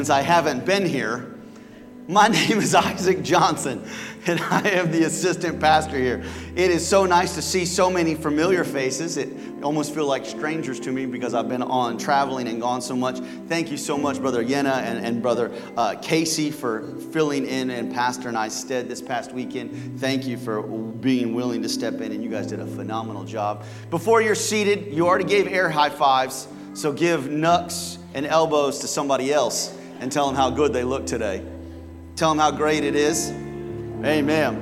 Since I haven't been here, my name is Isaac Johnson, and I am the assistant pastor here. It is so nice to see so many familiar faces. It almost feel like strangers to me because I've been on traveling and gone so much. Thank you so much, Brother Yenna and Brother Casey, for filling in Pastor and I's stead this past weekend. Thank you for being willing to step in, and you guys did a phenomenal job. Before you're seated, you already gave air high fives, so give knucks and elbows to somebody else and tell them how good they look today. Tell them how great it is. Amen.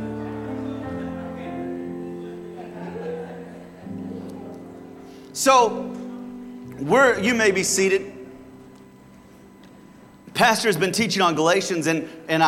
So, you may be seated. Pastor has been teaching on Galatians, and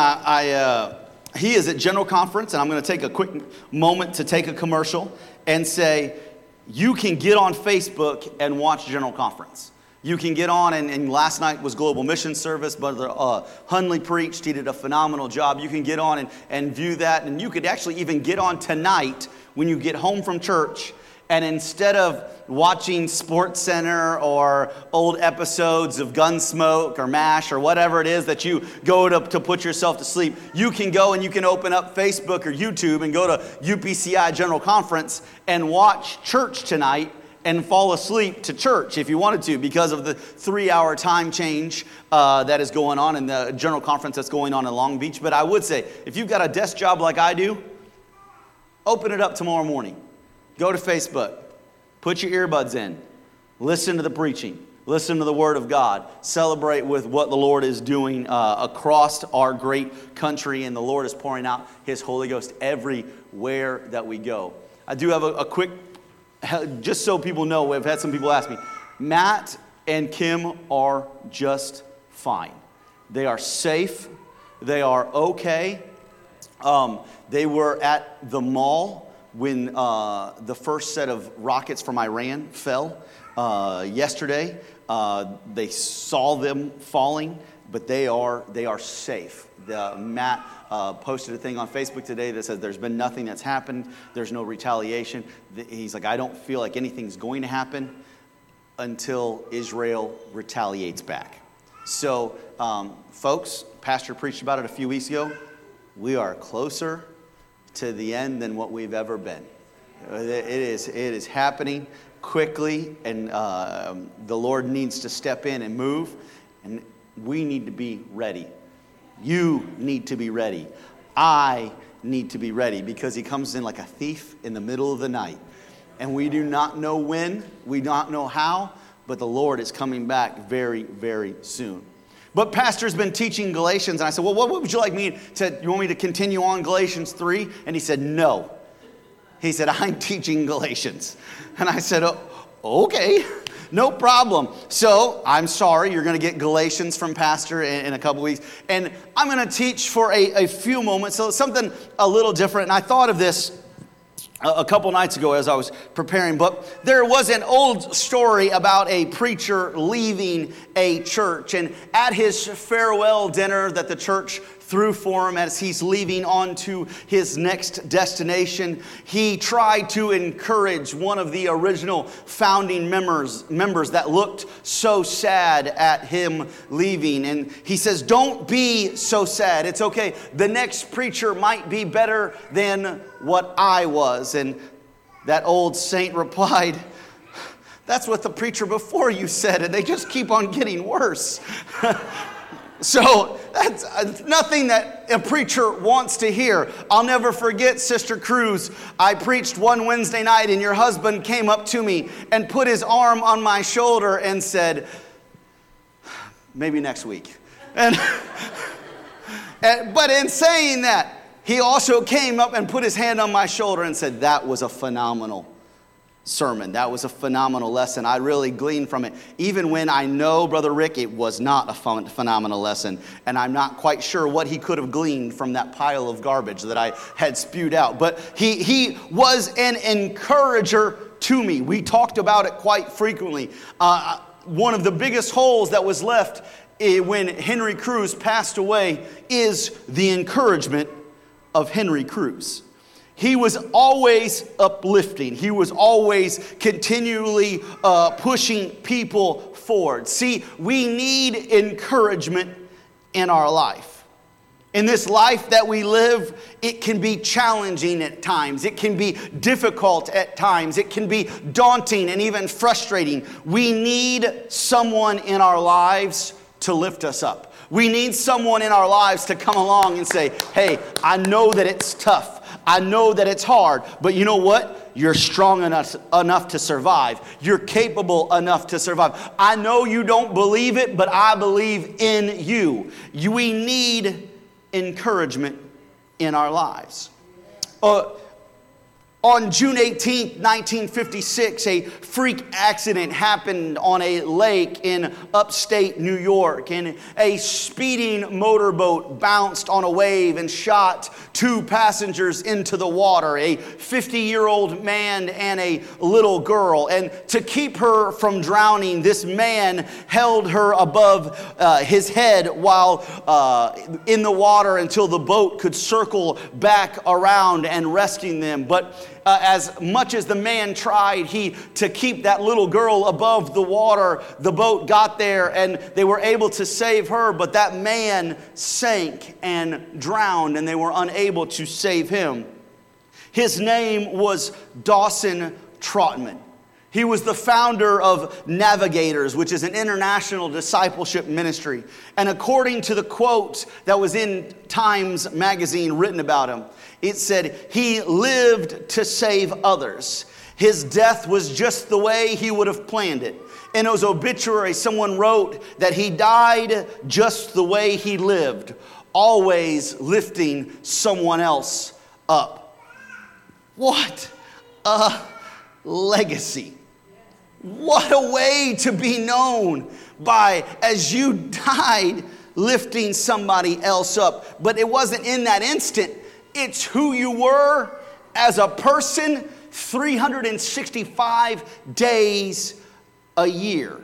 he is at General Conference, and I'm going to take a quick moment to take a commercial and say, you can get on Facebook and watch General Conference. You can get on, and last night was Global Mission Service. Brother Hunley preached. He did a phenomenal job. You can get on and view that. And you could actually even get on tonight when you get home from church. And instead of watching Sports Center or old episodes of Gunsmoke or MASH or whatever it is that you go to put yourself to sleep, you can go and you can open up Facebook or YouTube and go to UPCI General Conference and watch church tonight and fall asleep to church if you wanted to, because of the 3-hour time change that is going on in the General Conference that's going on in Long Beach. But I would say, if you've got a desk job like I do, open it up tomorrow morning. Go to Facebook. Put your earbuds in. Listen to the preaching. Listen to the Word of God. Celebrate with what the Lord is doing across our great country. And the Lord is pouring out His Holy Ghost everywhere that we go. I do have a quick, just so people know, I've had some people ask me, Matt and Kim are just fine. They are safe. They are okay. They were at the mall when the first set of rockets from Iran fell yesterday. They saw them falling, but they are safe. Matt posted a thing on Facebook today that says there's been nothing that's happened. There's no retaliation. He's like, I don't feel like anything's going to happen until Israel retaliates back. So, folks, Pastor preached about it a few weeks ago. We are closer to the end than what we've ever been. It is happening quickly, and the Lord needs to step in and move, and we need to be ready. You need to be ready. I need to be ready, because He comes in like a thief in the middle of the night. And we do not know when, we do not know how, but the Lord is coming back very, very soon. But Pastor's been teaching Galatians, and I said, well, what would you like me to, you want me to continue on Galatians 3? And he said, no. He said, I'm teaching Galatians. And I said, oh, okay. No problem. So, I'm sorry, you're going to get Galatians from Pastor in a couple weeks. And I'm going to teach for a few moments, so something a little different. And I thought of this a couple nights ago as I was preparing. But there was an old story about a preacher leaving a church. And at his farewell dinner that the church threw for him as he's leaving on to his next destination, he tried to encourage one of the original founding members that looked so sad at him leaving. And he says, don't be so sad. It's okay. The next preacher might be better than what I was. And that old saint replied, that's what the preacher before you said, and they just keep on getting worse. So that's nothing that a preacher wants to hear. I'll never forget, Sister Cruz. I preached one Wednesday night, and your husband came up to me and put his arm on my shoulder and said, maybe next week. But in saying that, he also came up and put his hand on my shoulder and said, that was a phenomenal sermon. That was a phenomenal lesson. I really gleaned from it. Even when I know, Brother Rick, it was not a phenomenal lesson. And I'm not quite sure what he could have gleaned from that pile of garbage that I had spewed out. But he was an encourager to me. We talked about it quite frequently. One of the biggest holes that was left when Henry Cruz passed away is the encouragement of Henry Cruz. He was always uplifting. He was always continually pushing people forward. See, we need encouragement in our life. In this life that we live, it can be challenging at times. It can be difficult at times. It can be daunting and even frustrating. We need someone in our lives to lift us up. We need someone in our lives to come along and say, hey, I know that it's tough. I know that it's hard, but you know what? You're strong enough to survive. You're capable enough to survive. I know you don't believe it, but I believe in you. We need encouragement in our lives. On June 18th, 1956, a freak accident happened on a lake in upstate New York, and a speeding motorboat bounced on a wave and shot 2 passengers into the water, a 50-year-old man and a little girl. And to keep her from drowning, this man held her above his head while in the water until the boat could circle back around and rescue them. But as much as the man tried to keep that little girl above the water, the boat got there and they were able to save her, but that man sank and drowned and they were unable to save him. His name was Dawson Trotman. He was the founder of Navigators, which is an international discipleship ministry. And according to the quote that was in Times magazine written about him, it said, he lived to save others. His death was just the way he would have planned it. In his obituary, someone wrote that he died just the way he lived, always lifting someone else up. What a legacy. What a way to be known by, as you died, lifting somebody else up. But it wasn't in that instant. It's who you were as a person 365 days a year.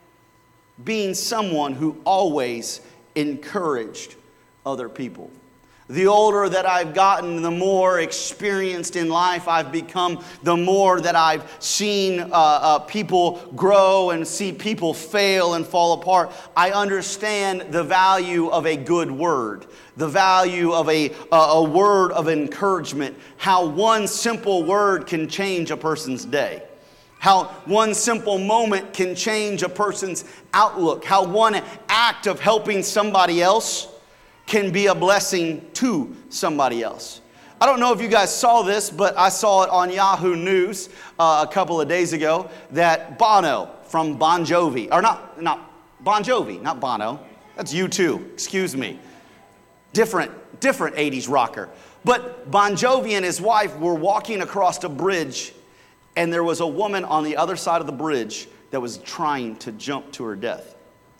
Being someone who always encouraged other people. The older that I've gotten, the more experienced in life I've become, the more that I've seen people grow and see people fail and fall apart. I understand the value of a good word, the value of a word of encouragement, how one simple word can change a person's day. How one simple moment can change a person's outlook. How one act of helping somebody else can be a blessing to somebody else. I don't know if you guys saw this, but I saw it on Yahoo News a couple of days ago that Bono from Bon Jovi, or not Bon Jovi, not Bono, that's U2, excuse me. Different 80s rocker. But Bon Jovi and his wife were walking across a bridge, and there was a woman on the other side of the bridge that was trying to jump to her death.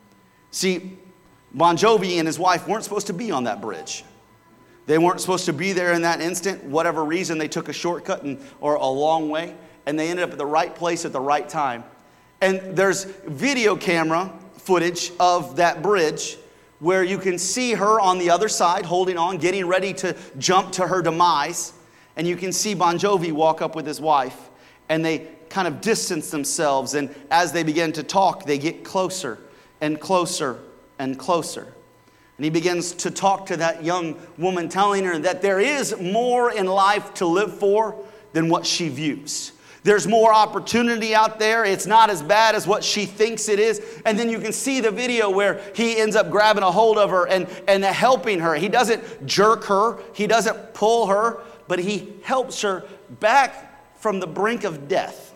See, Bon Jovi and his wife weren't supposed to be on that bridge. They weren't supposed to be there in that instant. Whatever reason, they took a shortcut or a long way, and they ended up at the right place at the right time. And there's video camera footage of that bridge where you can see her on the other side holding on, getting ready to jump to her demise. And you can see Bon Jovi walk up with his wife, and they kind of distance themselves. And as they begin to talk, they get closer and closer and closer. And he begins to talk to that young woman, telling her that there is more in life to live for than what she views. There's more opportunity out there. It's not as bad as what she thinks it is. And then you can see the video where he ends up grabbing a hold of her and helping her. He doesn't jerk her. He doesn't pull her, but he helps her back from the brink of death.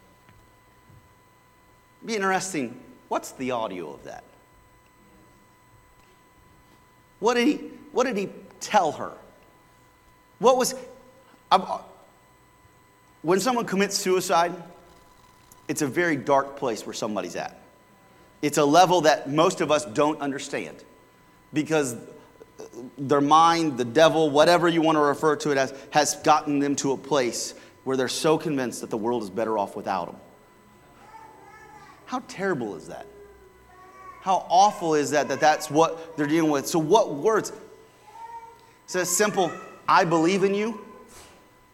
It'd be interesting. What's the audio of that? What did he tell her? What was... When someone commits suicide, it's a very dark place where somebody's at. It's a level that most of us don't understand because their mind, the devil, whatever you want to refer to it as, has gotten them to a place where they're so convinced that the world is better off without them. How terrible is that? How awful is that that's what they're dealing with? So what words? It's a simple, I believe in you.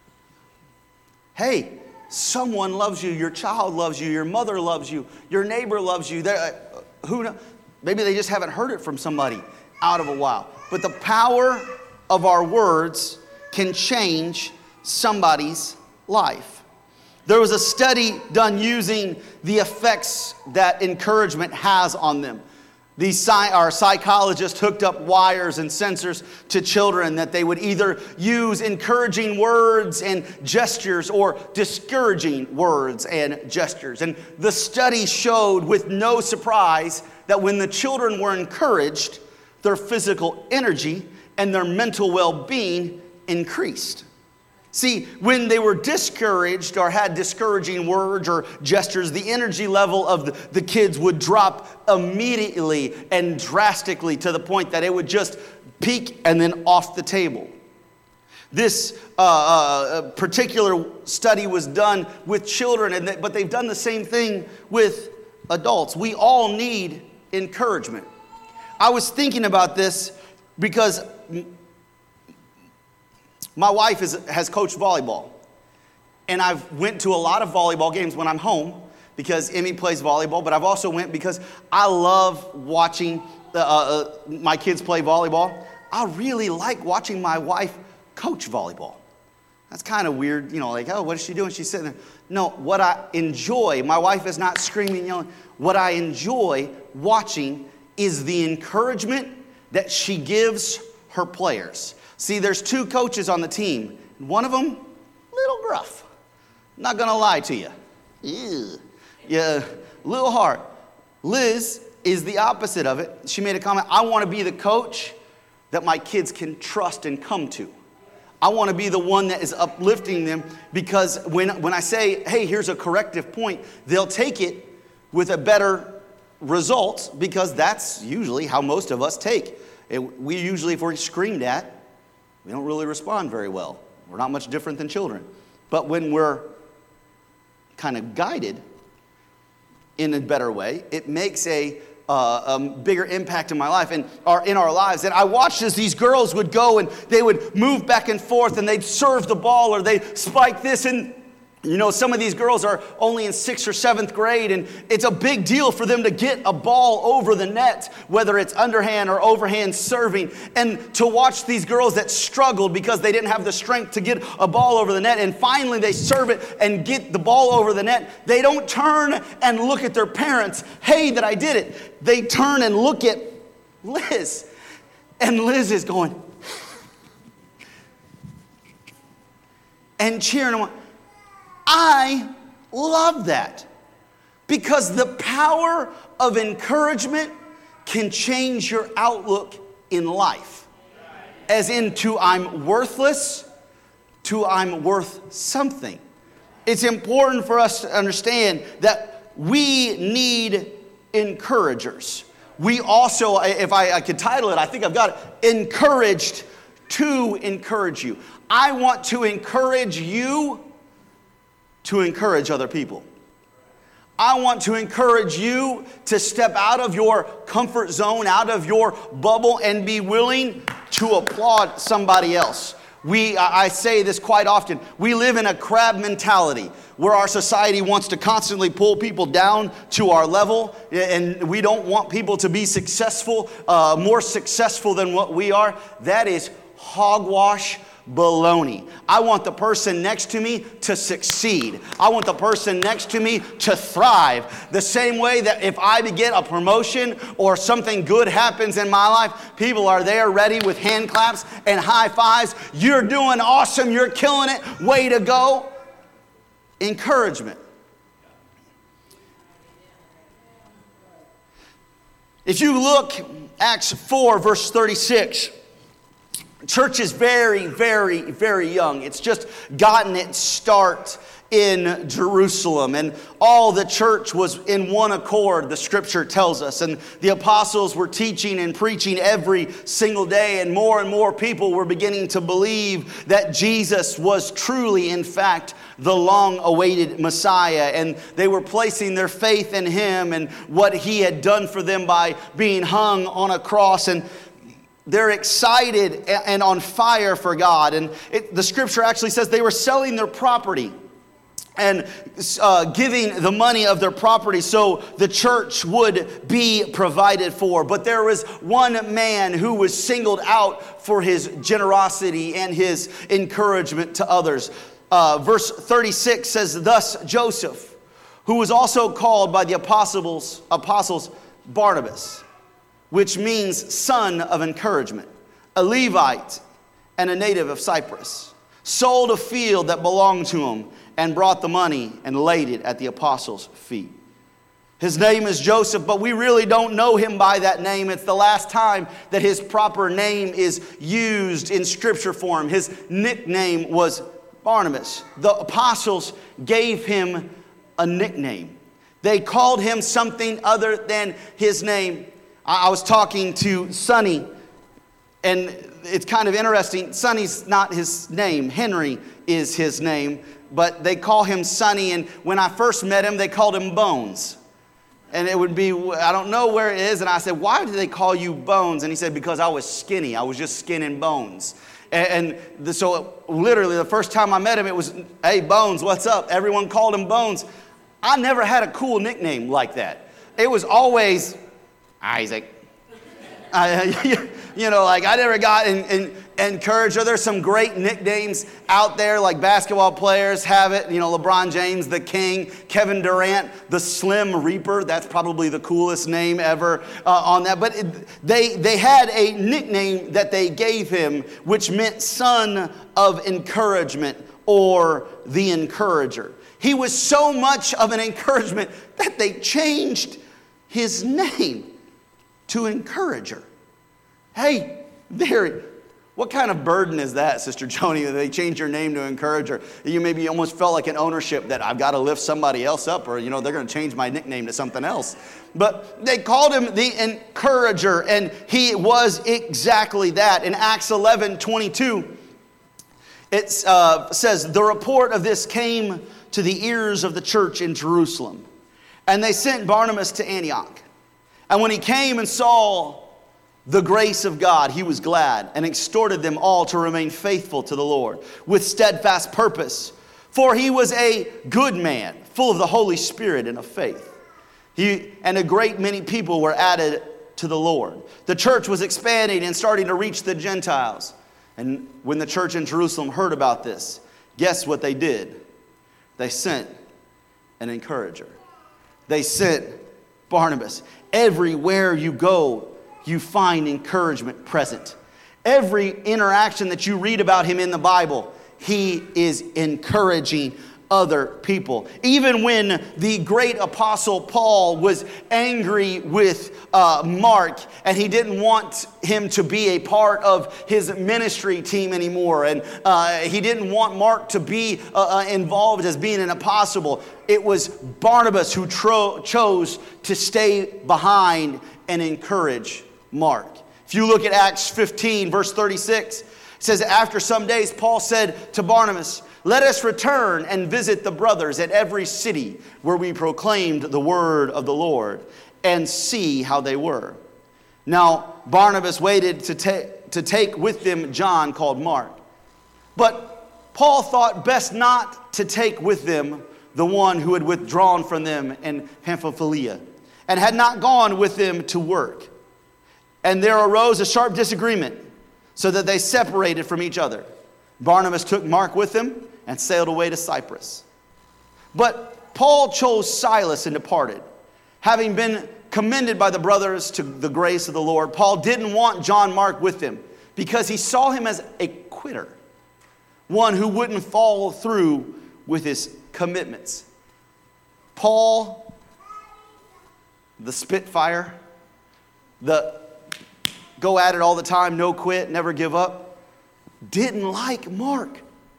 Hey, someone loves you, your child loves you, your mother loves you, your neighbor loves you. Who knows? Maybe they just haven't heard it from somebody out of a while. But the power of our words can change somebody's life. There was a study done using the effects that encouragement has on them. Our psychologists hooked up wires and sensors to children that they would either use encouraging words and gestures or discouraging words and gestures. And the study showed with no surprise that when the children were encouraged, their physical energy and their mental well-being increased. See, when they were discouraged or had discouraging words or gestures, the energy level of the kids would drop immediately and drastically to the point that it would just peak and then off the table. This particular study was done with children, but they've done the same thing with adults. We all need encouragement. I was thinking about this because my wife has coached volleyball, and I've went to a lot of volleyball games when I'm home because Emmy plays volleyball, but I've also went because I love watching my kids play volleyball. I really like watching my wife coach volleyball. That's kind of weird, like, oh, what is she doing? She's sitting there. No, what I enjoy, my wife is not screaming, yelling. What I enjoy watching is the encouragement that she gives her players. See, there's two coaches on the team. One of them, a little gruff. Not going to lie to you. Ew. Yeah, a little hard. Liz is the opposite of it. She made a comment, I want to be the coach that my kids can trust and come to. I want to be the one that is uplifting them because when I say, hey, here's a corrective point, they'll take it with a better result because that's usually how most of us take. We usually, if we're screamed at, we don't really respond very well. We're not much different than children. But when we're kind of guided in a better way, it makes a bigger impact in my life and in our lives. And I watched as these girls would go and they would move back and forth and they'd serve the ball or they'd spike this. And some of these girls are only in 6th or 7th grade, and it's a big deal for them to get a ball over the net, whether it's underhand or overhand serving. And to watch these girls that struggled because they didn't have the strength to get a ball over the net, and finally they serve it and get the ball over the net, they don't turn and look at their parents, hey, that I did it. They turn and look at Liz, and Liz is going, and cheering them. I love that because the power of encouragement can change your outlook in life. As in to I'm worthless to I'm worth something. It's important for us to understand that we need encouragers. We also, if I could title it, I think I've got it, encouraged to encourage you. I want to encourage you to encourage other people. I want to encourage you to step out of your comfort zone, out of your bubble, and be willing to applaud somebody else. I say this quite often. We live in a crab mentality where our society wants to constantly pull people down to our level, and we don't want people to be successful, more successful than what we are. That is hogwash. Baloney. I want the person next to me to succeed. I want the person next to me to thrive. The same way that if I get a promotion or something good happens in my life, people are there ready with hand claps and high fives. You're doing awesome. You're killing it. Way to go. Encouragement. If you look, Acts 4, verse 36, church is very, very, very young. It's just gotten its start in Jerusalem, and all the church was in one accord, the scripture tells us, and the apostles were teaching and preaching every single day, and more people were beginning to believe that Jesus was truly, in fact, the long-awaited Messiah, and they were placing their faith in him and what he had done for them by being hung on a cross, and they're excited and on fire for God. And the scripture actually says they were selling their property and giving the money of their property so the church would be provided for. But there was one man who was singled out for his generosity and his encouragement to others. Verse 36 says, "Thus Joseph, who was also called by the apostles Barnabas, which means son of encouragement, a Levite and a native of Cyprus, sold a field that belonged to him and brought the money and laid it at the apostles' feet." His name is Joseph, but we really don't know him by that name. It's the last time that his proper name is used in scripture for him. His nickname was Barnabas. The apostles gave him a nickname. They called him something other than his name. I was talking to Sonny, and it's kind of interesting. Sonny's not his name. Henry is his name, but they call him Sonny, and when I first met him, they called him Bones. And it would be, I don't know where it is, and I said, "Why do they call you Bones?" And he said, "Because I was skinny. I was just skin and bones." So literally the first time I met him, it was, "Hey, Bones, what's up?" Everyone called him Bones. I never had a cool nickname like that. It was always Isaac. I never got encouraged. There's some great nicknames out there, like basketball players have it. LeBron James, the King. Kevin Durant, the Slim Reaper. That's probably the coolest name ever on that. But they had a nickname that they gave him, which meant son of encouragement or the encourager. He was so much of an encouragement that they changed his name to Encourager. Hey, what kind of burden is that, Sister Joni, that they changed your name to Encourager? You maybe almost felt like an ownership that I've got to lift somebody else up, or they're going to change my nickname to something else. But they called him the Encourager, and he was exactly that. In Acts 11:22, it says, "The report of this came to the ears of the church in Jerusalem, and they sent Barnabas to Antioch. And when he came and saw the grace of God, he was glad and exhorted them all to remain faithful to the Lord with steadfast purpose. For he was a good man, full of the Holy Spirit and of faith. And a great many people were added to the Lord. The church was expanding and starting to reach the Gentiles. And when the church in Jerusalem heard about this, guess what they did? They sent an encourager. They sent Barnabas. Everywhere you go, you find encouragement present. Every interaction that you read about him in the Bible, he is encouraging other people. Even when the great apostle Paul was angry with Mark, and he didn't want him to be a part of his ministry team anymore, and he didn't want Mark to be involved as being an apostle, it was Barnabas who chose to stay behind and encourage Mark. If you look at Acts 15, verse 36, it says, "After some days, Paul said to Barnabas, 'Let us return and visit the brothers at every city where we proclaimed the word of the Lord, and see how they were.' Now Barnabas waited to take with them John called Mark. But Paul thought best not to take with them the one who had withdrawn from them in Pamphylia, and had not gone with them to work. And there arose a sharp disagreement, so that they separated from each other. Barnabas took Mark with him and sailed away to Cyprus. But Paul chose Silas and departed. Having been commended by the brothers to the grace of the Lord, Paul didn't want John Mark with him because he saw him as a quitter, one who wouldn't follow through with his commitments. Paul, the Spitfire, the go at it all the time, no quit, never give up, didn't like Mark.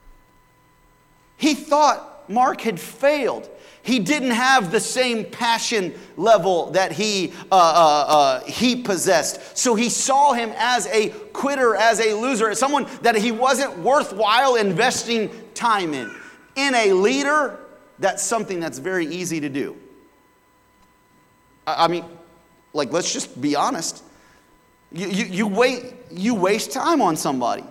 He thought Mark had failed. He didn't have the same passion level that he possessed. So he saw him as a quitter, as a loser, as someone that he wasn't worthwhile investing time in. In a leader, that's something that's very easy to do. I mean, let's just be honest. You waste time on somebody.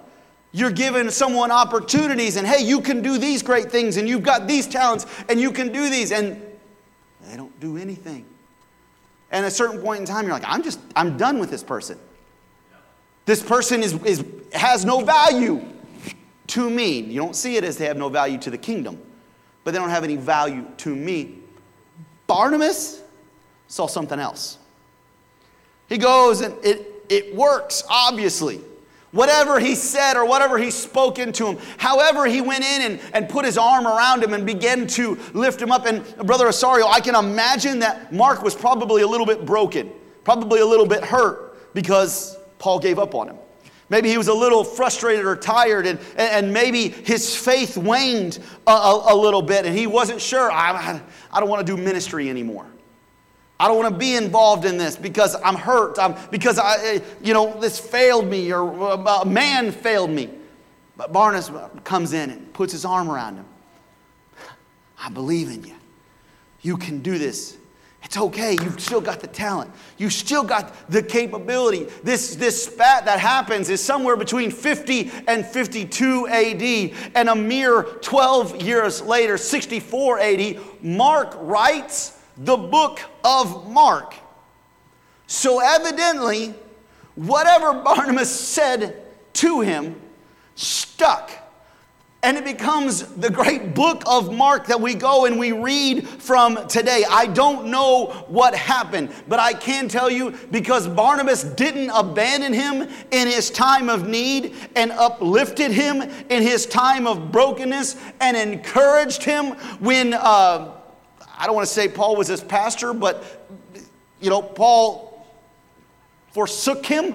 You're giving someone opportunities and, hey, you can do these great things and you've got these talents and you can do these, and they don't do anything. And at a certain point in time, you're like, I'm done with this person. This person has no value to me. You don't see it as they have no value to the kingdom, but they don't have any value to me. Barnabas saw something else. He goes and it works, obviously. Whatever he said or whatever he spoke into him, however he went in and put his arm around him and began to lift him up. And Brother Osorio, I can imagine that Mark was probably a little bit broken, probably a little bit hurt because Paul gave up on him. Maybe he was a little frustrated or tired, and maybe his faith waned a little bit, and he wasn't sure. I don't want to do ministry anymore. I don't want to be involved in this because I'm hurt. Because this failed me, or a man failed me. But Barnabas comes in and puts his arm around him. I believe in you. You can do this. It's okay. You've still got the talent. You've still got the capability. This spat that happens is somewhere between 50 and 52 AD. And a mere 12 years later, 64 AD, Mark writes the book of Mark. So evidently, whatever Barnabas said to him stuck. And it becomes the great book of Mark that we go and we read from today. I don't know what happened, but I can tell you, because Barnabas didn't abandon him in his time of need and uplifted him in his time of brokenness and encouraged him when, I don't want to say Paul was his pastor, but, Paul forsook him.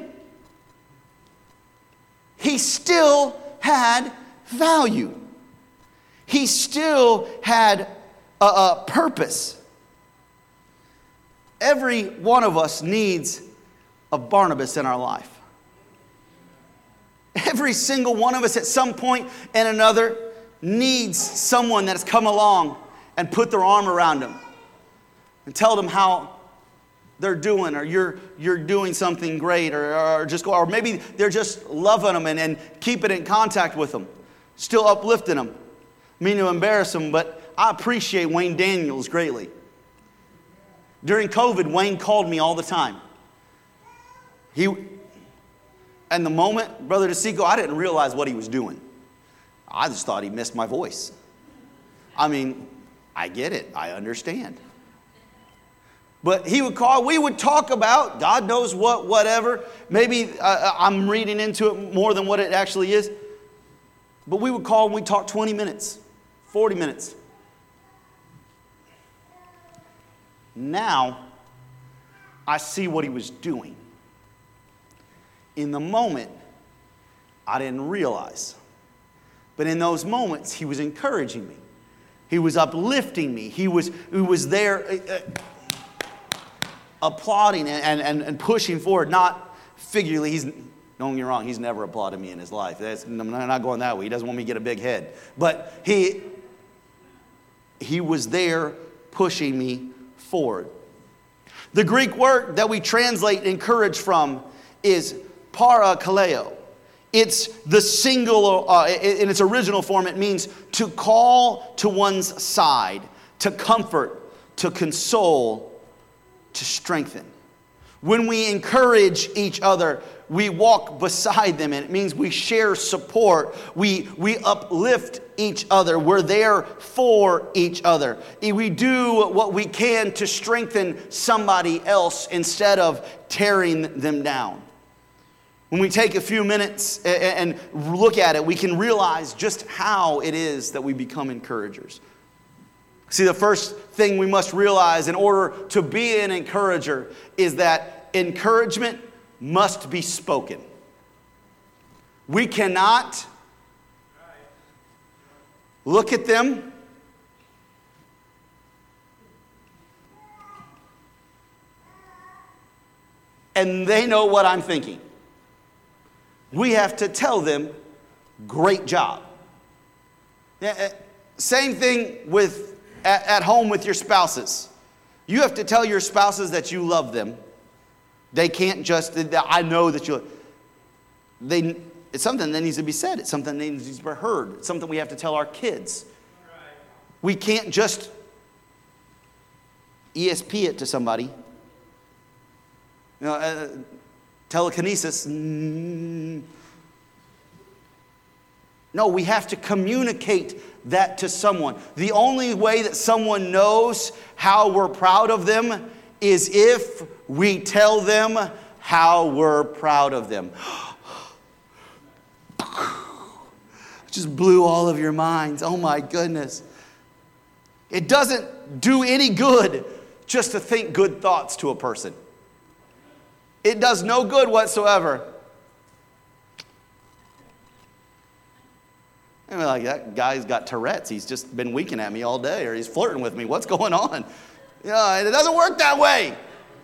He still had value. He still had a purpose. Every one of us needs a Barnabas in our life. Every single one of us at some point and another needs someone that has come along and put their arm around them and tell them how they're doing, or you're doing something great, or maybe they're just loving them and keeping in contact with them. Still uplifting them. I mean to embarrass them, but I appreciate Wayne Daniels greatly. During COVID, Wayne called me all the time. And the moment, Brother DeSico, I didn't realize what he was doing. I just thought he missed my voice. I mean, I get it. I understand. But he would call, we would talk about God knows what, whatever. Maybe I'm reading into it more than what it actually is. But we would call and we'd talk 20 minutes, 40 minutes. Now, I see what he was doing. In the moment, I didn't realize. But in those moments, he was encouraging me. He was uplifting me. He was there applauding and pushing forward, not figuratively. Don't get me wrong, he's never applauded me in his life. I'm not going that way. He doesn't want me to get a big head. But he was there pushing me forward. The Greek word that we translate encourage from is parakaleo. It's the singular, in its original form, it means to call to one's side, to comfort, to console, to strengthen. When we encourage each other, we walk beside them, and it means we share support. We uplift each other. We're there for each other. We do what we can to strengthen somebody else instead of tearing them down. When we take a few minutes and look at it, we can realize just how it is that we become encouragers. See, the first thing we must realize in order to be an encourager is that encouragement must be spoken. We cannot look at them and they know what I'm thinking. We have to tell them, great job. Same thing with at home with your spouses. You have to tell your spouses that you love them. They can't just, I know that It's something that needs to be said. It's something that needs to be heard. It's something we have to tell our kids. We can't just ESP it to somebody. Telekinesis. No, we have to communicate that to someone. The only way that someone knows how we're proud of them is if we tell them how we're proud of them. Just blew all of your minds. Oh my goodness. It doesn't do any good just to think good thoughts to a person. It does no good whatsoever. And we're like, that guy's got Tourette's. He's just been winking at me all day, or he's flirting with me. What's going on? Yeah, it doesn't work that way.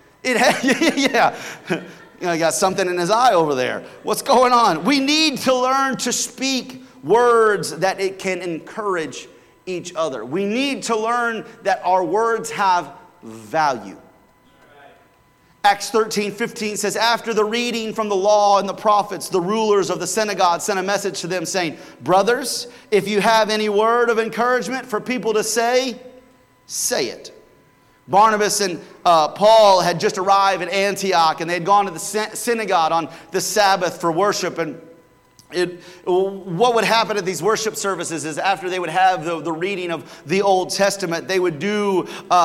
Yeah. He got something in his eye over there. What's going on? We need to learn to speak words that it can encourage each other. We need to learn that our words have value. Acts 13:15 says, after the reading from the law and the prophets, the rulers of the synagogue sent a message to them saying, brothers, if you have any word of encouragement for people to say, say it. Barnabas and Paul had just arrived at Antioch, and they had gone to the synagogue on the Sabbath for worship. And what would happen at these worship services is after they would have the reading of the Old Testament, they would do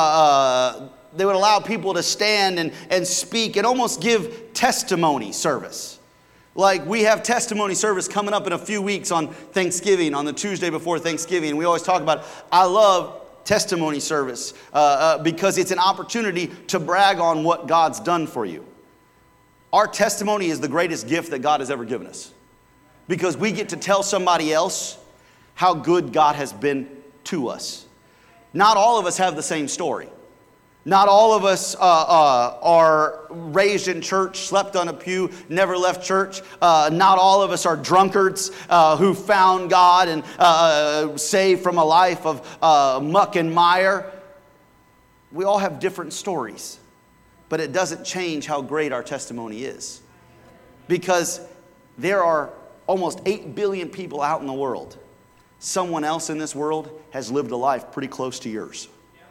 they would allow people to stand and speak and almost give testimony service. Like we have testimony service coming up in a few weeks on Thanksgiving, on the Tuesday before Thanksgiving. We always talk about, I love testimony service because it's an opportunity to brag on what God's done for you. Our testimony is the greatest gift that God has ever given us because we get to tell somebody else how good God has been to us. Not all of us have the same story. Not all of us are raised in church, slept on a pew, never left church. Not all of us are drunkards who found God and saved from a life of muck and mire. We all have different stories, but it doesn't change how great our testimony is. Because there are almost 8 billion people out in the world. Someone else in this world has lived a life pretty close to yours.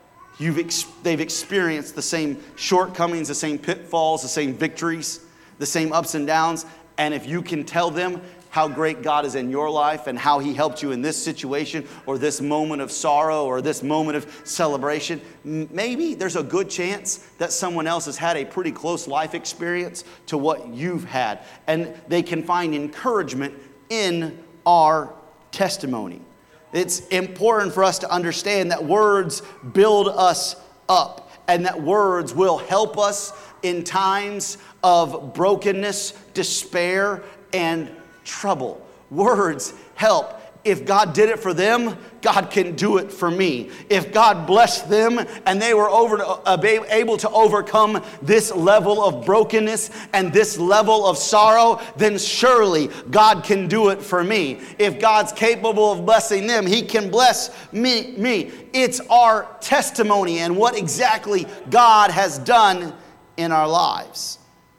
They've experienced the same shortcomings, the same pitfalls, the same victories, the same ups and downs. And if you can tell them how great God is in your life and how He helped you in this situation or this moment of sorrow or this moment of celebration, maybe there's a good chance that someone else has had a pretty close life experience to what you've had. And they can find encouragement in our testimony. It's important for us to understand that words build us up and that words will help us in times of brokenness, despair, and trouble. Words help. If God did it for them, God can do it for me. If God blessed them and they were able to overcome this level of brokenness and this level of sorrow, then surely God can do it for me. If God's capable of blessing them, He can bless me. It's our testimony and what exactly God has done in our lives.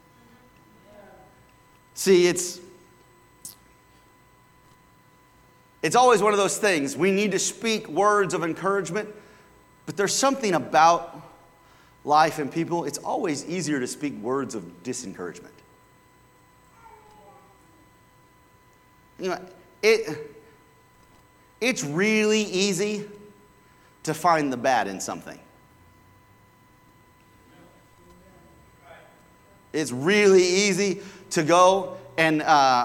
See, it's always one of those things. We need to speak words of encouragement, but there's something about life and people. It's always easier to speak words of discouragement. You know, it's really easy to find the bad in something. It's really easy to go and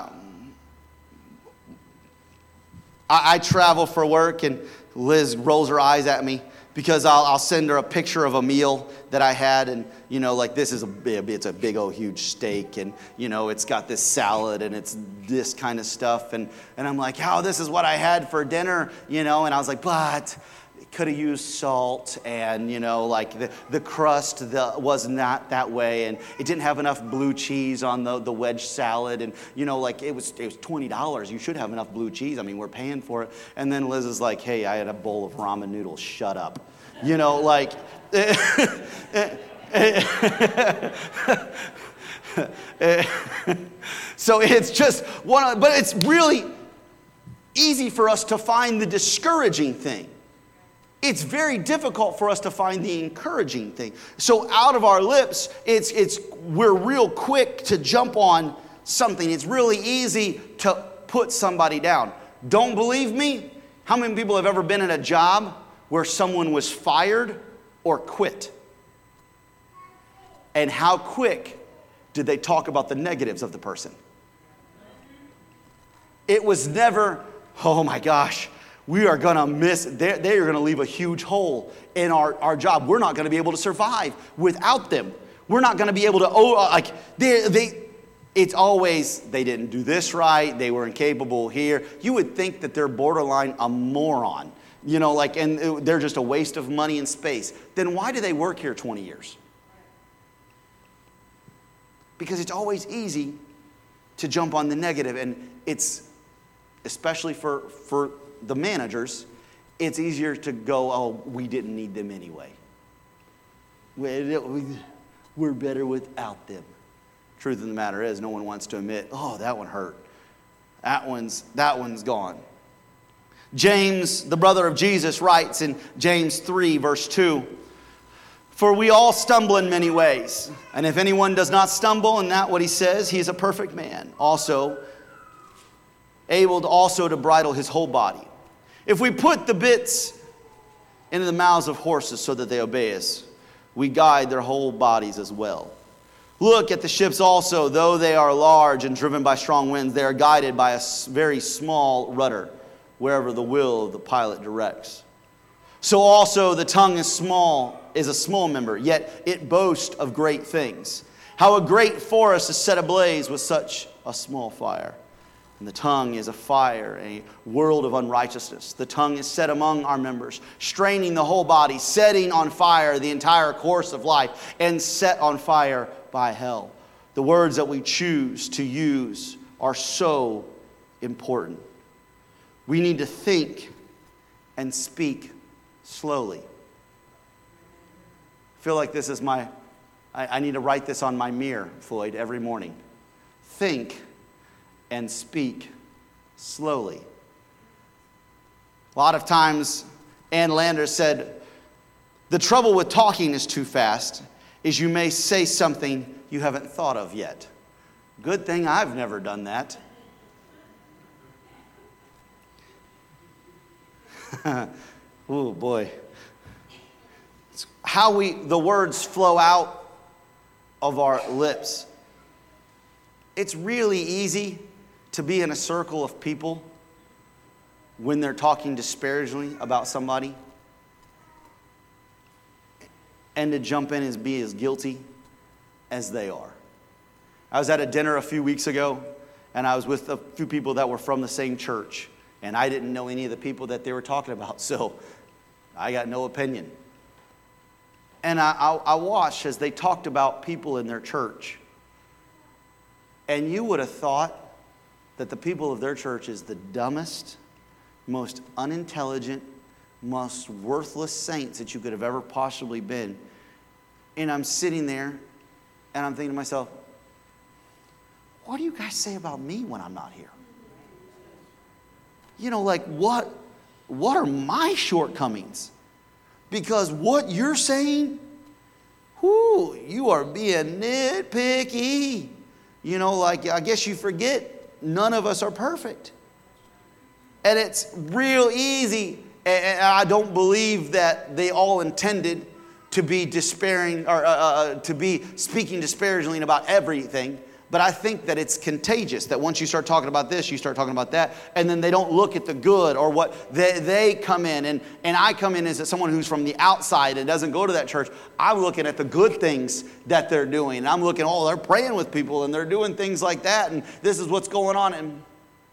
I travel for work, and Liz rolls her eyes at me because I'll send her a picture of a meal that I had, and like this is it's a big old huge steak, and it's got this salad and it's this kind of stuff, and I'm like, oh, this is what I had for dinner, and I was like, but it could have used salt, and like the crust was not that way, and it didn't have enough blue cheese on the wedge salad, and like it was $20. You should have enough blue cheese. I mean, we're paying for it. And then Liz is like, hey, I had a bowl of ramen noodles. Shut up. like So it's just but it's really easy for us to find the discouraging thing. It's very difficult for us to find the encouraging thing. So out of our lips, we're real quick to jump on something. It's really easy to put somebody down. Don't believe me? How many people have ever been in a job where someone was fired or quit? And how quick did they talk about the negatives of the person? It was never, oh my gosh, we are going to miss, they are going to leave a huge hole in our job. We're not going to be able to survive without them. We're not going to be able to, it's always, they didn't do this right, they were incapable here. You would think that they're borderline a moron, and they're just a waste of money and space. Then why do they work here 20 years? Because it's always easy to jump on the negative, and it's, especially for the managers, it's easier to go, oh, we didn't need them anyway. We're better without them. Truth of the matter is, no one wants to admit, oh, that one hurt. That one's gone. James, the brother of Jesus, writes in James 3, verse 2, "For we all stumble in many ways. And if anyone does not stumble in that what he says, he is a perfect man, able to bridle his whole body. If we put the bits into the mouths of horses so that they obey us, we guide their whole bodies as well. Look at the ships also, though they are large and driven by strong winds, they are guided by a very small rudder, wherever the will of the pilot directs. So also the tongue is a small member, yet it boasts of great things. How a great forest is set ablaze with such a small fire. And the tongue is a fire, a world of unrighteousness. The tongue is set among our members, straining the whole body, setting on fire the entire course of life, and set on fire by hell. The words that we choose to use are so important. We need to think and speak slowly. I feel like this is I need to write this on my mirror, Floyd, every morning. Think and speak slowly. A lot of times, Ann Landers said, the trouble with talking is too fast is you may say something you haven't thought of yet. Good thing I've never done that. Oh boy. It's how the words flow out of our lips. It's really easy to be in a circle of people when they're talking disparagingly about somebody and to jump in and be as guilty as they are. I was at a dinner a few weeks ago, and I was with a few people that were from the same church, and I didn't know any of the people that they were talking about, so I got no opinion. And I watched as they talked about people in their church, and you would have thought that the people of their church is the dumbest, most unintelligent, most worthless saints that you could have ever possibly been. And I'm sitting there, and I'm thinking to myself, what do you guys say about me when I'm not here? What are my shortcomings? Because what you're saying, you are being nitpicky. I guess you forget none of us are perfect. And it's real easy, and I don't believe that they all intended to be despairing or to be speaking disparagingly about everything. But I think that it's contagious, that once you start talking about this, you start talking about that, and then they don't look at the good or what they come in. And I come in as someone who's from the outside and doesn't go to that church. I'm looking at the good things that they're doing. And I'm looking, they're praying with people and they're doing things like that. And this is what's going on. And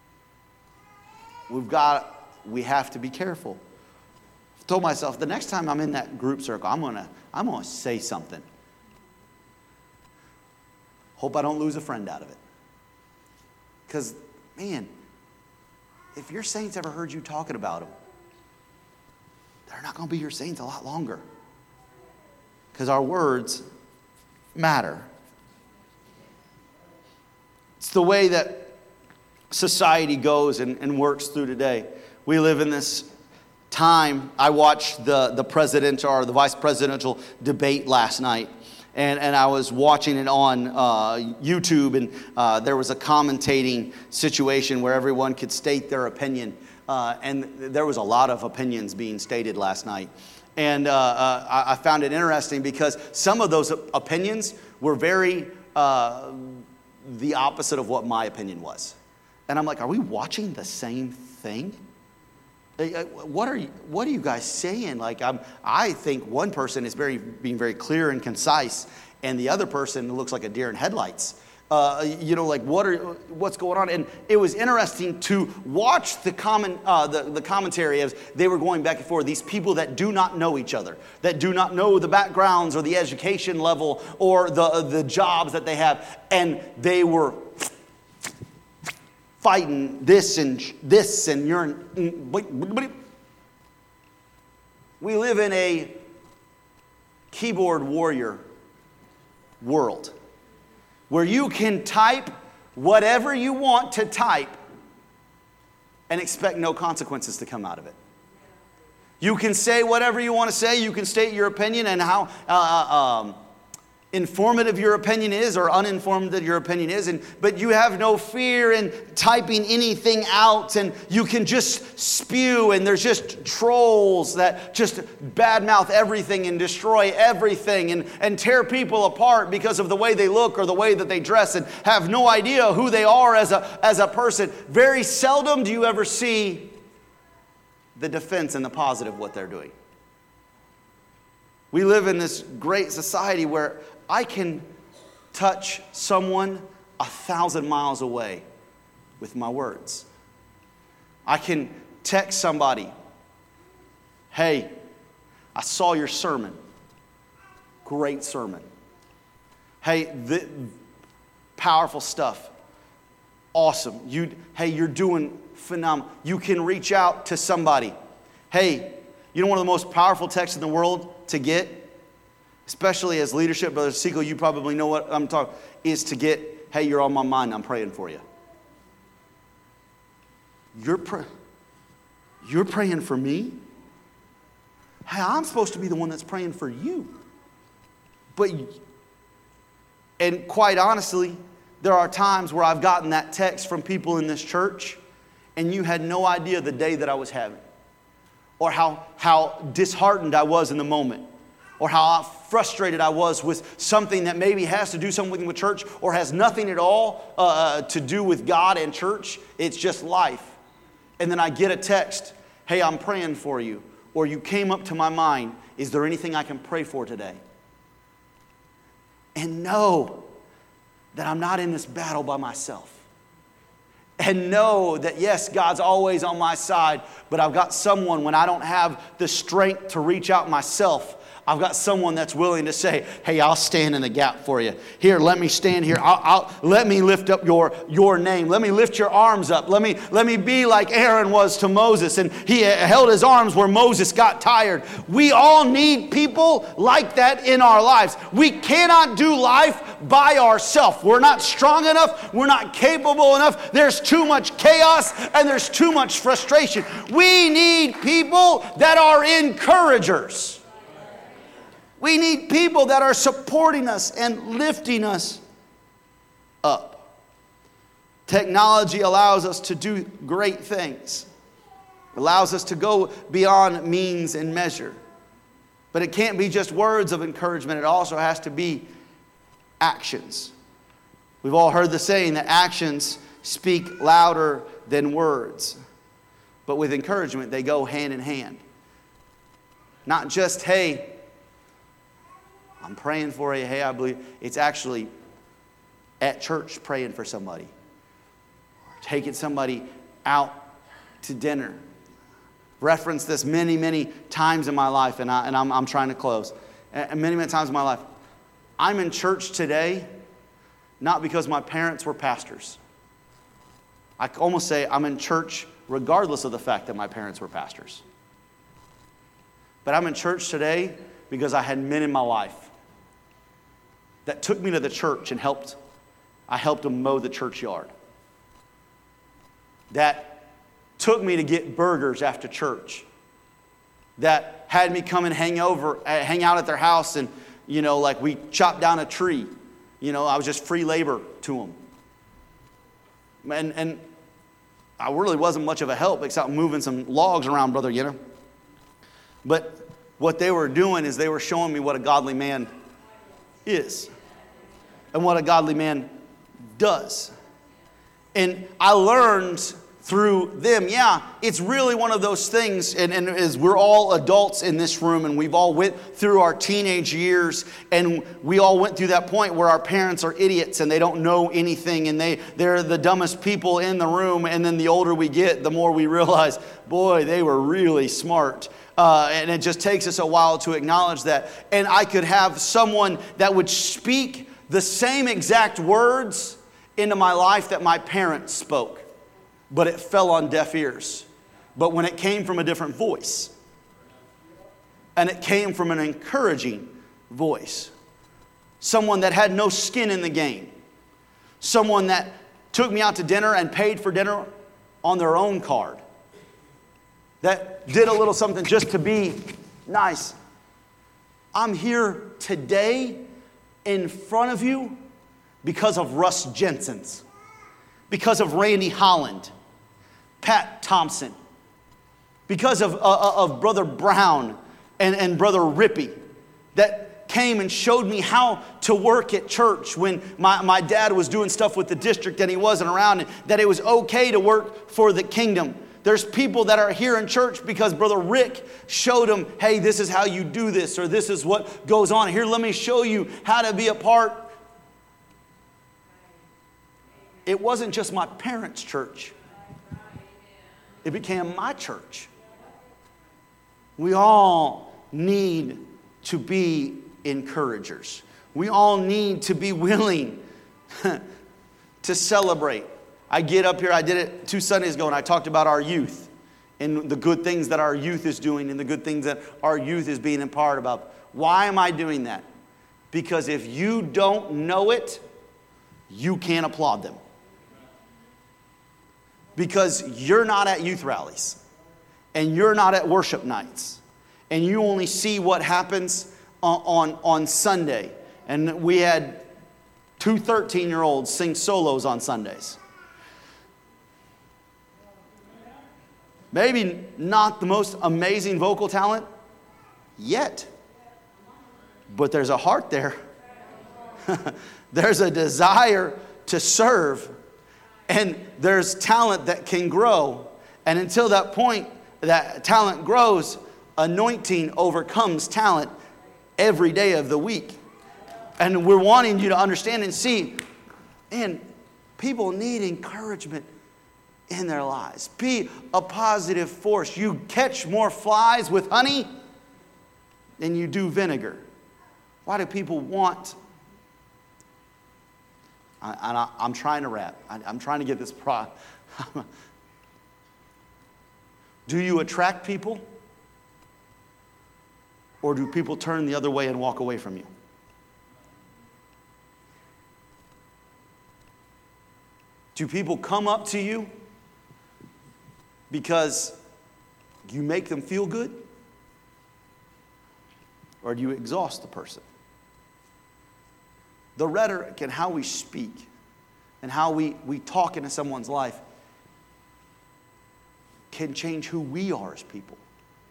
we have to be careful. I told myself, the next time I'm in that group circle, I'm gonna say something. Hope I don't lose a friend out of it. Because, man, if your saints ever heard you talking about them, they're not going to be your saints a lot longer. Because our words matter. It's the way that society goes and works through today. We live in this time. I watched the presidential or the vice presidential debate last night. And I was watching it on YouTube, and there was a commentating situation where everyone could state their opinion. And there was a lot of opinions being stated last night. And I found it interesting because some of those opinions were very the opposite of what my opinion was. And I'm like, are we watching the same thing? What are you guys saying? Like, I think one person is being very clear and concise, and the other person looks like a deer in headlights. Like what's going on? And it was interesting to watch the commentary as they were going back and forth. These people that do not know each other, that do not know the backgrounds or the education level or the jobs that they have, and they were fighting this and you're. We live in a keyboard warrior world where you can type whatever you want to type and expect no consequences to come out of it. You can say whatever you want to say. You can state your opinion and how informative your opinion is or uninformed that your opinion is, but you have no fear in typing anything out, and you can just spew, and there's just trolls that just badmouth everything and destroy everything and tear people apart because of the way they look or the way that they dress and have no idea who they are as a person. Very seldom do you ever see the defense and the positive of what they're doing. We live in this great society where I can touch someone 1,000 miles away with my words. I can text somebody, hey, I saw your sermon. Great sermon. Hey, powerful stuff. Awesome. You're doing phenomenal. You can reach out to somebody. Hey, you know one of the most powerful texts in the world to get, especially as leadership, Brother Segal, you probably know what I'm talking, is to get, hey, you're on my mind, I'm praying for you. You're praying for me? Hey, I'm supposed to be the one that's praying for you. And quite honestly, there are times where I've gotten that text from people in this church, and you had no idea the day that I was having, or how disheartened I was in the moment, or how frustrated I was with something that maybe has to do something with church or has nothing at all to do with God and church. It's just life. And then I get a text, hey, I'm praying for you. Or you came up to my mind. Is there anything I can pray for today? And know that I'm not in this battle by myself. And know that, yes, God's always on my side, but I've got someone when I don't have the strength to reach out myself. I've got someone that's willing to say, hey, I'll stand in the gap for you. Here, let me stand here. Let me lift up your name. Let me lift your arms up. Let me be like Aaron was to Moses, and he held his arms where Moses got tired. We all need people like that in our lives. We cannot do life by ourselves. We're not strong enough. We're not capable enough. There's too much chaos and there's too much frustration. We need people that are encouragers. We need people that are supporting us and lifting us up. Technology allows us to do great things. It allows us to go beyond means and measure. But it can't be just words of encouragement. It also has to be actions. We've all heard the saying that actions speak louder than words. But with encouragement, they go hand in hand. Not just, hey, I'm praying for you. Hey, I believe. It's actually at church praying for somebody. Or taking somebody out to dinner. Referenced this many, many times in my life, and I'm trying to close. And many, many times in my life. I'm in church today not because my parents were pastors. I almost say I'm in church regardless of the fact that my parents were pastors. But I'm in church today because I had men in my life that took me to the church and helped I helped them mow the churchyard. That took me to get burgers after church. That had me come and hang out at their house and, like we chopped down a tree. I was just free labor to them. And I really wasn't much of a help except moving some logs around, brother, But what they were doing is they were showing me what a godly man is and what a godly man does. And I learned through them, it's really one of those things, and as we're all adults in this room, and we've all went through our teenage years, and we all went through that point where our parents are idiots and they don't know anything, and they're the dumbest people in the room, and then the older we get, the more we realize, boy, they were really smart. And it just takes us a while to acknowledge that. And I could have someone that would speak the same exact words into my life that my parents spoke, but it fell on deaf ears. But when it came from a different voice, and it came from an encouraging voice, someone that had no skin in the game, someone that took me out to dinner and paid for dinner on their own card, that did a little something just to be nice. I'm here today in front of you because of Russ Jensen's, because of Randy Holland, Pat Thompson, because of Brother Brown and Brother Rippey, that came and showed me how to work at church when my dad was doing stuff with the district and he wasn't around, and that it was okay to work for the kingdom. There's people that are here in church because Brother Rick showed them, hey, this is how you do this, or this is what goes on. Here, let me show you how to be a part. It wasn't just my parents' church. It became my church. We all need to be encouragers. We all need to be willing to celebrate. I get up here, I did it 2 Sundays ago, and I talked about our youth and the good things that our youth is doing and the good things that our youth is being empowered about. Why am I doing that? Because if you don't know it, you can't applaud them. Because you're not at youth rallies, and you're not at worship nights, and you only see what happens on Sunday. And we had 2 13-year-olds sing solos on Sundays. Maybe not the most amazing vocal talent yet, but there's a heart there. There's a desire to serve, and there's talent that can grow. And until that point, that talent grows, anointing overcomes talent every day of the week. And we're wanting you to understand and see, man, people need encouragement in their lives. Be a positive force. You catch more flies with honey than you do vinegar. Why do people want? I'm trying to wrap. I'm trying to get this Do you attract people? Or do people turn the other way and walk away from you? Do people come up to you because you make them feel good? Or do you exhaust the person? The rhetoric and how we speak and how we talk into someone's life can change who we are as people.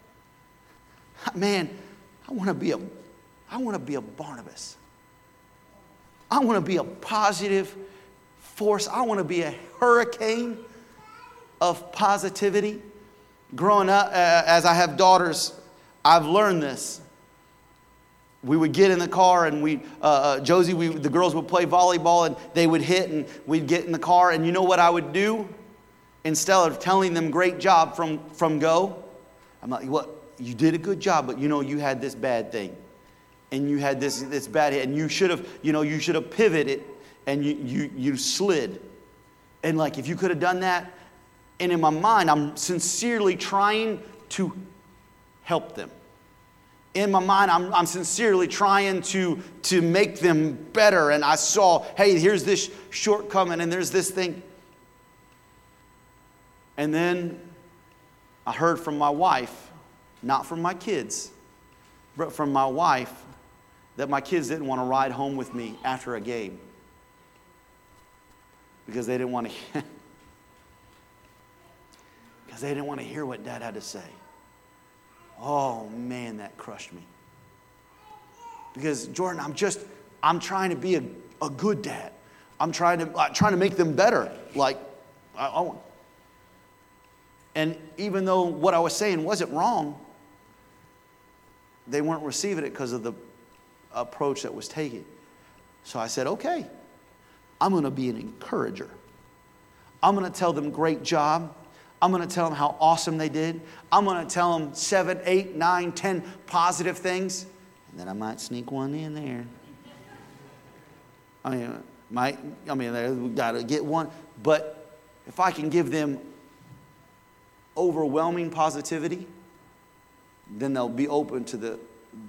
Man, I want to be a Barnabas. I want to be a positive force. I want to be a hurricane of positivity. Growing up, as I have daughters, I've learned this. We would get in the car and the girls would play volleyball and they would hit and we'd get in the car, and you know what I would do? Instead of telling them great job from go, I'm like, what? You did a good job, but you had this bad thing. And you had this bad hit, and you should have pivoted and you slid. And like, if you could have done that, and in my mind, I'm sincerely trying to help them. in my mind, I'm sincerely trying to make them better. And I saw, hey, here's this shortcoming and there's this thing. And then I heard from my wife, not from my kids, but from my wife, that my kids didn't want to ride home with me after a game because they didn't want to hear what Dad had to say. Oh man, that crushed me. Because Jordan, I'm trying to be a good dad. I'm trying to make them better. Like, and even though what I was saying wasn't wrong, they weren't receiving it because of the approach that was taken. So I said, okay, I'm going to be an encourager. I'm going to tell them great job. I'm going to tell them how awesome they did. I'm going to tell them 7, 8, 9, 10 positive things. And then I might sneak one in there. We got to get one. But if I can give them overwhelming positivity, then they'll be open to the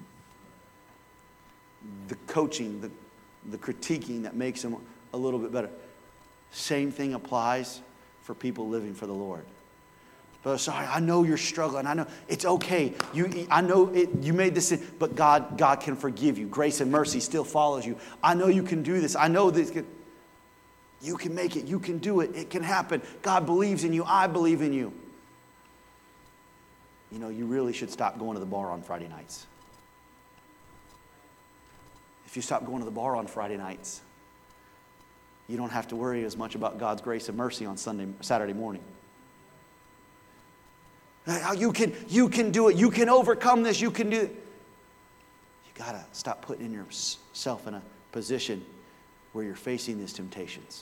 coaching, the critiquing that makes them a little bit better. Same thing applies for people living for the Lord. But sorry, I know you're struggling. I know it's okay. I know you made this, but God can forgive you. Grace and mercy still follows you. I know you can do this. I know this. You can make it. You can do it. It can happen. God believes in you. I believe in you. You know, you really should stop going to the bar on Friday nights. If you stop going to the bar on Friday nights, you don't have to worry as much about God's grace and mercy on Saturday morning. You can do it. You can overcome this. You can do it. You got to stop putting yourself in a position where you're facing these temptations.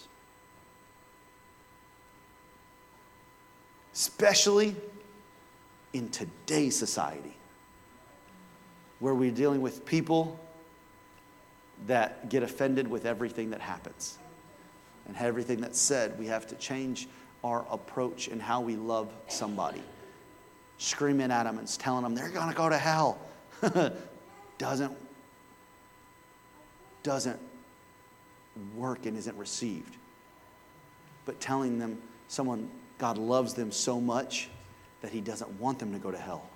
Especially in today's society, where we're dealing with people that get offended with everything that happens and everything that's said. We have to change our approach in how we love somebody. Screaming at them and telling them they're going to go to hell doesn't work and isn't received. But telling them God loves them so much that He doesn't want them to go to hell.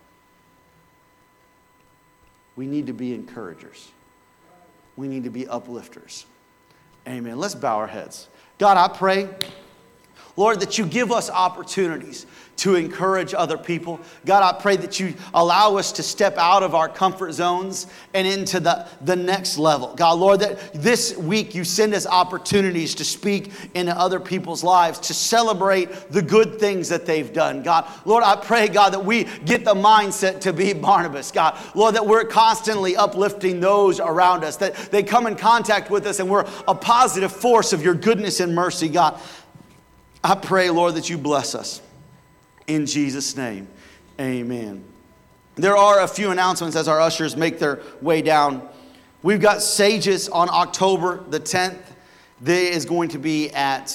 We need to be encouragers. We need to be uplifters. Amen. Let's bow our heads. God, I pray, Lord, that you give us opportunities to encourage other people. God, I pray that you allow us to step out of our comfort zones and into the next level. God, Lord, that this week you send us opportunities to speak into other people's lives, to celebrate the good things that they've done. God, Lord, I pray, God, that we get the mindset to be Barnabas. God, Lord, that we're constantly uplifting those around us, that they come in contact with us and we're a positive force of your goodness and mercy. God, I pray, Lord, that you bless us. In Jesus' name, amen. There are a few announcements as our ushers make their way down. We've got Sages on October the 10th. There is going to be at